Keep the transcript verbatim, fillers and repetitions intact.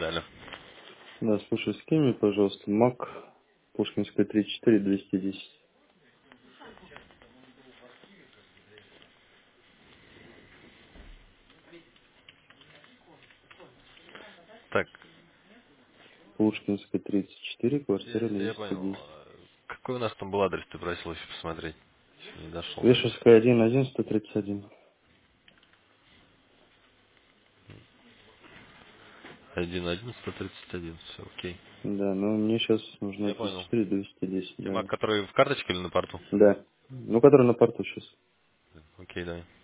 далее. Да, слушай, скинь мне, пожалуйста, Мак, Пушкинская тридцать четыре, двести десять. Так, Пушкинская тридцать четыре, квартира я, я двести понял. десять. Какой у нас там был адрес, ты просил еще посмотреть? Еще не дошел до этого. Вешевская один, один, сто тридцать один. один один сто тридцать один, все, окей. Да, но мне сейчас нужна Я тридцать понял. четыре, двести десять, Тимак, да. который в карточке или на порту? Да. Ну, который на порту сейчас. Окей, давай.